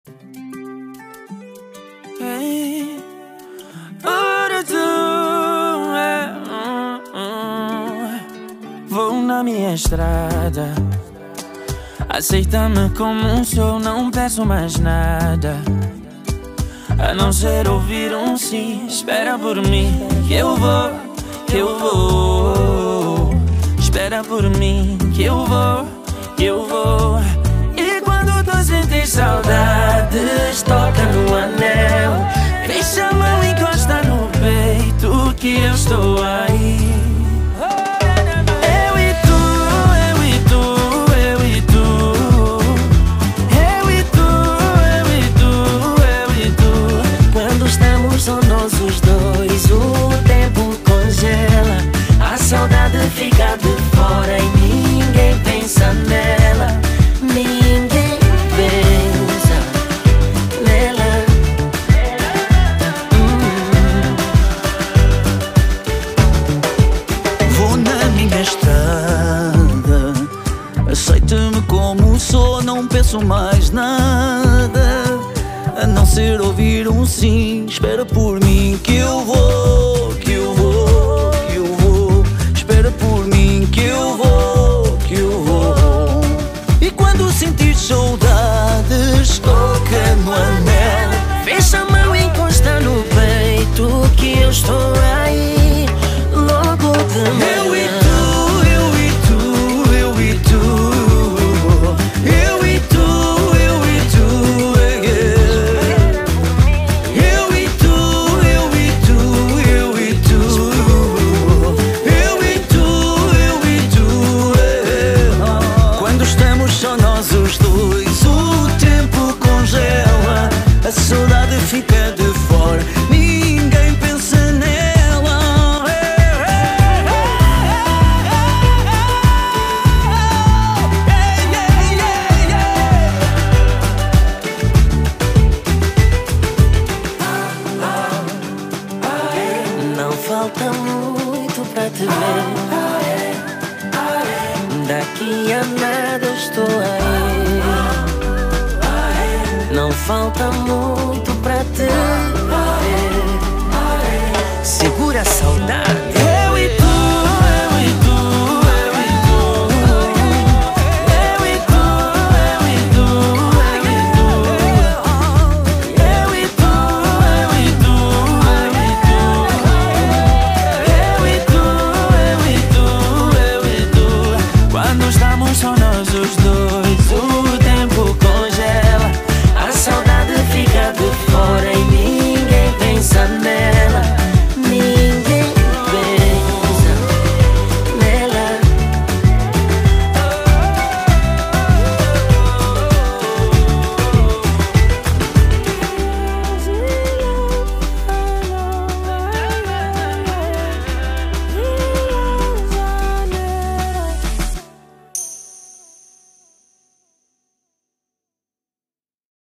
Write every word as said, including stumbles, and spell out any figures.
Hey, ora tu, é, hum, hum. Vou na minha estrada, aceita-me como um sou, não peço mais nada, a não ser ouvir um sim. Espera por mim, que eu vou, que eu vou. Espera por mim, que eu vou, que eu vou. E quando tu sentes saudades, toca no anel, deixa a mão, encosta no peito, que eu estou aí. Eu e tu, eu e tu, eu e tu. Eu e tu, eu e tu, eu e tu. Quando estamos só nós os dois, o tempo congela, a saudade fica de fora e ninguém pensa nela. Ninguém pensa nela. hum. Vou na minha estrada, aceita-me como sou, não penso mais nada, a não ser ouvir um sim. Espera por mim, que eu vou, que eu vou, que eu vou. Espera por mim, que eu vou, que eu vou. E quando sentir saudades, toca no anel, Fecha a mão, encosta no peito, que eu estou aí logo de manhã. eu e tu, eu e tu, eu e tu. Eu e tu, eu e tu, yeah. Eu e tu, eu e tu, eu e tu. Eu e tu, eu e tu, yeah. Quando estamos só nós os dois, o tempo congela, a saudade fica de fora, ninguém pensa nela. Não falta muito pra te ver, daqui a nada eu estou aí. Não falta muito pra te ver. Segura a saudade.